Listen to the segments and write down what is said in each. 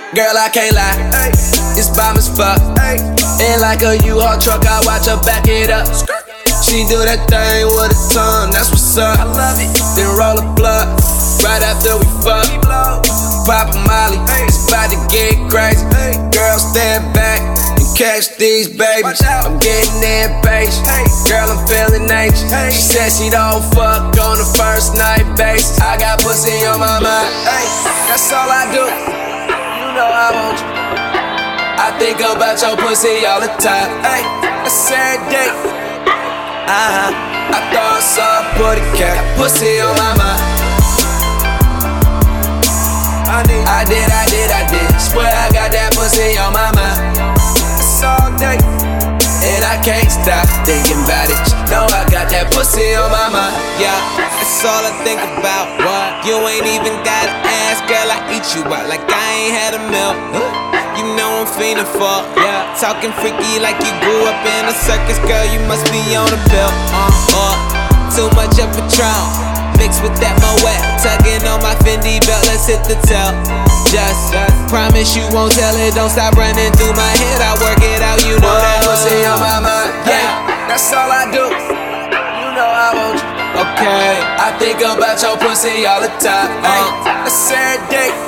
Girl, I can't lie, it's bomb as fuck. And like a U-Haul truck, I watch her back it up. She do that thing with her tongue, that's what's up. I love it. Then roll a blunt, right after we fuck. Pop a molly, it's about to get crazy. Girl, stand back and catch these babies. I'm getting impatient, girl, I'm feeling anxious. She said she don't fuck on the first night basis. I got pussy on my mind, that's all I do. You know I want you. I think about your pussy all the time. I said date. I thought I saw a booty cat, pussy on my mind. I did. Swear I got that pussy on my mind. It's all day, and I can't stop thinking about it. You know I got that pussy on my mind. Yeah, that's all I think about. What? You ain't even gotta ask, girl. I eat you out like I ain't had a meal. You know I'm fiending for, yeah. Talking freaky like you grew up in a circus, girl. You must be on a pill. Too much of Patron, mixed with that Moet. Tugging on my Fendi belt, let's hit the tail. Just promise you won't tell it. Don't stop running through my head. I work it out, you know that pussy on my mind. Yeah, that's all I do. You know I want you. Okay, I think about your pussy all the time. I said date.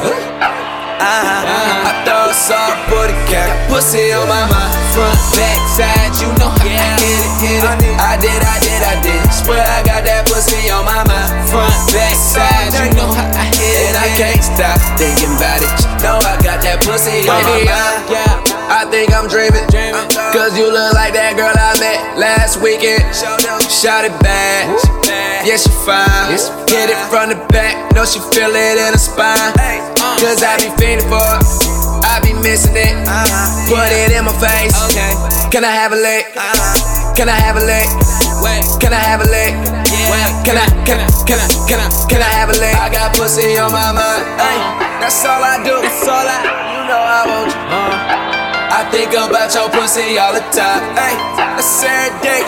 I thought I saw a booty cat, pussy on my mind. Front, back, side, you know how I hit it. I did. Swear I got that pussy on my mind. Front, back, side, you know how I hit it. And I can't stop thinking about it. You know I got that pussy on my mind. I think I'm dreaming, cause you look like that girl I met last weekend. Shot it bad, yeah she fine. Hit it from the back, know she feel it in her spine. Cause I be fiending for it, I be missing it. Put it in my face, can I have a lick? Can I have a lick? Can I have a lick? Can I have a lick? I got pussy on my mind, that's all I do. You know I want you. I think about your pussy all the time. I said date.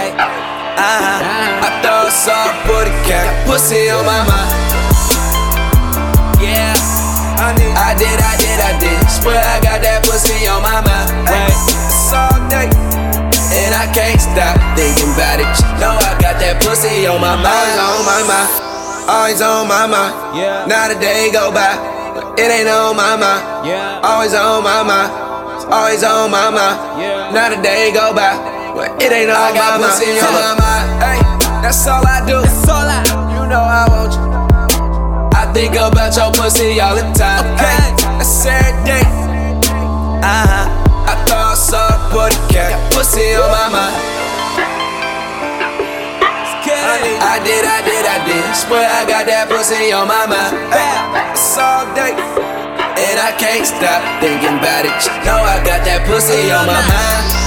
I thought I saw a booty cat, pussy on my mind. Yeah, I did. Swear I got that pussy on my mind. It's all day, and I can't stop thinking about it. You know I got that pussy on my mind. Always on my mind. Not a day go by, but it ain't on my mind. Always on my mind. Always on my mind. Not a day go by, but it ain't on my mind. I got pussy on my mind. That's all I do. You know I want you. I think about your pussy all the time. I said date. I thought I saw a booty cat, pussy on my mind. I did. Swear I got that pussy on my mind. It's all day, and I can't stop thinking about it. You know I got that pussy on my mind.